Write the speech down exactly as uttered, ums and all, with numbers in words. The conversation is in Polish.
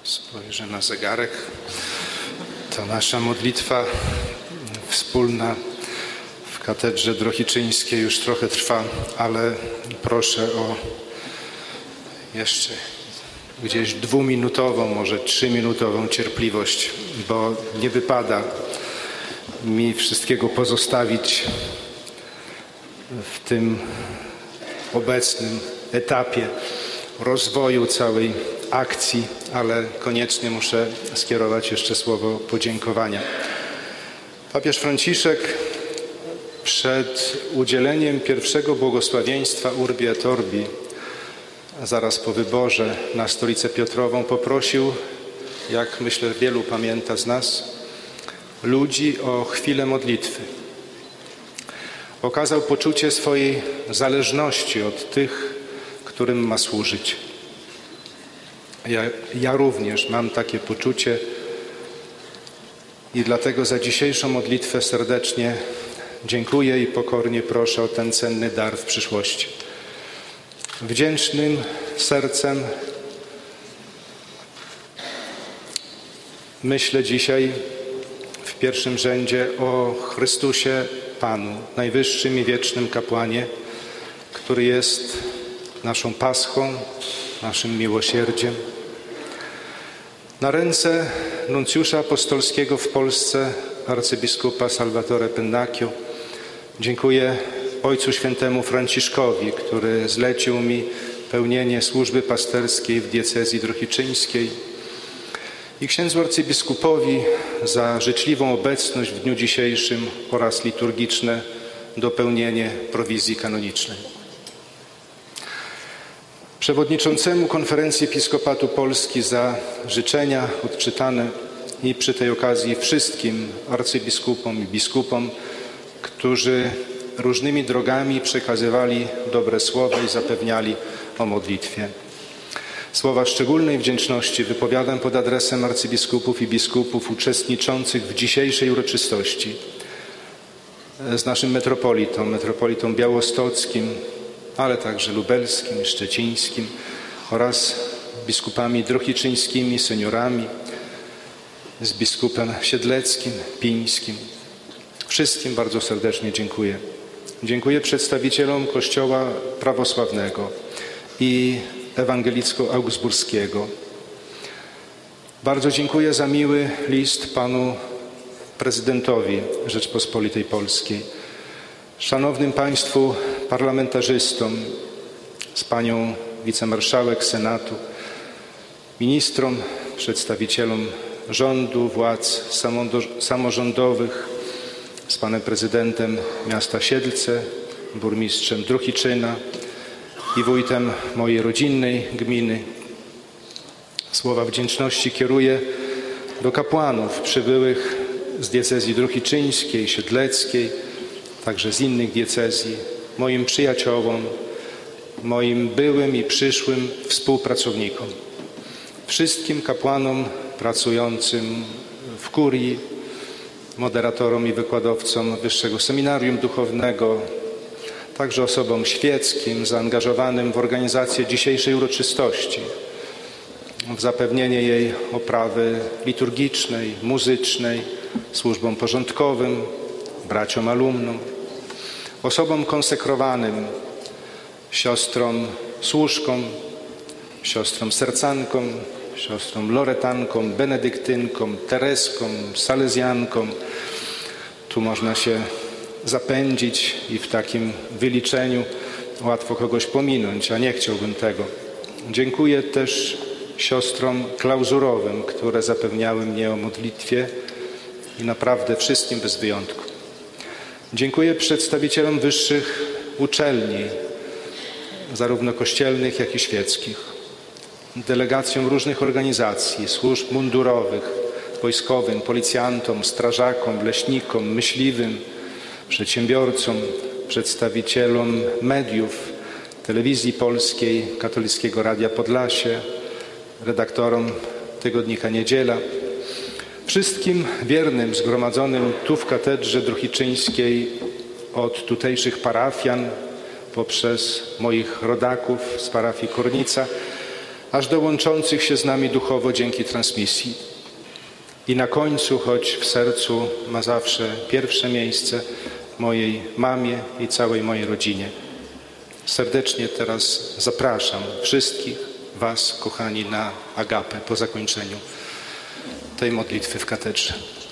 Spojrzę na zegarek. To nasza modlitwa wspólna w katedrze drohiczyńskiej już trochę trwa, ale proszę o jeszcze gdzieś dwuminutową, może trzyminutową cierpliwość, bo nie wypada mi wszystkiego pozostawić w tym obecnym etapie rozwoju całej akcji, ale koniecznie muszę skierować jeszcze słowo podziękowania. Papież Franciszek przed udzieleniem pierwszego błogosławieństwa Urbi et Orbi, zaraz po wyborze na Stolicę Piotrową, poprosił, jak myślę wielu pamięta z nas, ludzi o chwilę modlitwy. Okazał poczucie swojej zależności od tych, którym ma służyć. Ja, ja również mam takie poczucie i dlatego za dzisiejszą modlitwę serdecznie dziękuję i pokornie proszę o ten cenny dar w przyszłości. Wdzięcznym sercem myślę dzisiaj w pierwszym rzędzie o Chrystusie Panu, najwyższym i wiecznym kapłanie, który jest naszą paschą, naszym miłosierdziem. Na ręce nuncjusza apostolskiego w Polsce, arcybiskupa Salvatore Pennacchio, dziękuję Ojcu Świętemu Franciszkowi, który zlecił mi pełnienie służby pasterskiej w diecezji drohiczyńskiej, i księdzu arcybiskupowi za życzliwą obecność w dniu dzisiejszym oraz liturgiczne dopełnienie prowizji kanonicznej. Przewodniczącemu Konferencji Episkopatu Polski za życzenia odczytane i przy tej okazji wszystkim arcybiskupom i biskupom, którzy różnymi drogami przekazywali dobre słowa i zapewniali o modlitwie. Słowa szczególnej wdzięczności wypowiadam pod adresem arcybiskupów i biskupów uczestniczących w dzisiejszej uroczystości z naszym metropolitą, metropolitą białostockim, ale także lubelskim i szczecińskim oraz biskupami drohiczyńskimi, seniorami, z biskupem siedleckim, pińskim. Wszystkim bardzo serdecznie dziękuję. Dziękuję przedstawicielom Kościoła prawosławnego i ewangelicko-augsburskiego. Bardzo dziękuję za miły list panu prezydentowi Rzeczpospolitej Polskiej, szanownym państwu parlamentarzystom, z panią wicemarszałek Senatu, ministrom, przedstawicielom rządu, władz samorządowych, z panem prezydentem miasta Siedlce, burmistrzem Drohiczyna i wójtem mojej rodzinnej gminy. Słowa wdzięczności kieruję do kapłanów przybyłych z diecezji drohiczyńskiej, siedleckiej, także z innych diecezji, moim przyjaciołom, moim byłym i przyszłym współpracownikom, wszystkim kapłanom pracującym w kurii, moderatorom i wykładowcom Wyższego Seminarium Duchownego, także osobom świeckim zaangażowanym w organizację dzisiejszej uroczystości, w zapewnienie jej oprawy liturgicznej, muzycznej, służbom porządkowym, braciom alumnom, osobom konsekrowanym, siostrom służkom, siostrom sercankom, siostrom loretankom, benedyktynkom, tereskom, salezjankom. Tu można się zapędzić i w takim wyliczeniu łatwo kogoś pominąć, a nie chciałbym tego. Dziękuję też siostrom klauzurowym, które zapewniały mnie o modlitwie i naprawdę wszystkim bez wyjątku. Dziękuję przedstawicielom wyższych uczelni, zarówno kościelnych, jak i świeckich, delegacjom różnych organizacji, służb mundurowych, wojskowym, policjantom, strażakom, leśnikom, myśliwym, przedsiębiorcom, przedstawicielom mediów, Telewizji Polskiej, Katolickiego Radia Podlasie, redaktorom tygodnika Niedziela, wszystkim wiernym zgromadzonym tu w katedrze drohiczyńskiej od tutejszych parafian poprzez moich rodaków z parafii Kornica, aż do łączących się z nami duchowo dzięki transmisji. I na końcu, choć w sercu ma zawsze pierwsze miejsce, mojej mamie i całej mojej rodzinie. Serdecznie teraz zapraszam wszystkich Was, kochani, na agapę po zakończeniu tej modlitwy w katedrze.